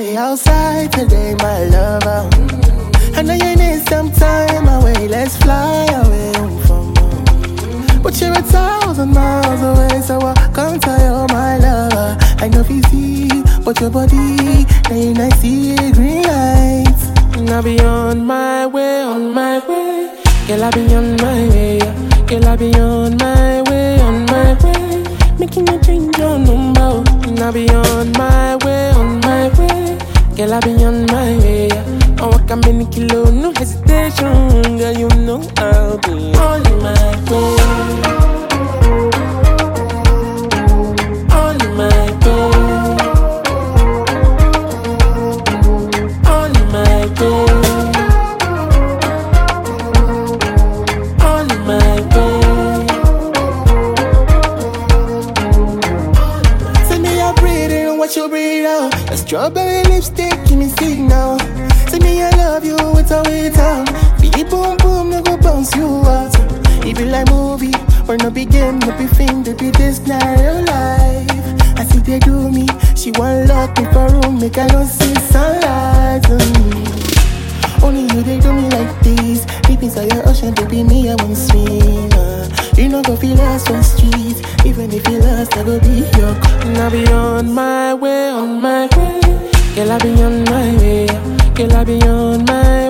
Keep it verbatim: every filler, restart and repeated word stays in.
be outside today, my lover. I know you need some time away, let's fly away from home. But you're a thousand miles away, so I can't tell you, my lover. I know you see, but your body, then I see green lights. And I be on my way, on my way. Girl, I be on my way, yeah. Girl, I be on my way, on my way. Making you change your number. And I be on my way, on my way. Girl, I be on my way, yeah. I walk a many kilo, no hesitation. Girl, you know I'll be on my way. On my way. On my way. On my way. Send me your breathing, what you breathe out. A strawberry lipstick, give me signal. Say me I love you, it's a way down. Be boom boom, no go bounce you out. It be like movie, or no be game, no be film, to be this not real life. I see they do me, she want lock me for room, make I don't see sunlight. Mm. Only you they do me like this. Deep inside your ocean, baby, me I won't swim. Uh. You know go feel lost on streets, even if you lost, I go be your. And I be on my way, on my way. Girl, I be on my way. Girl, I be on my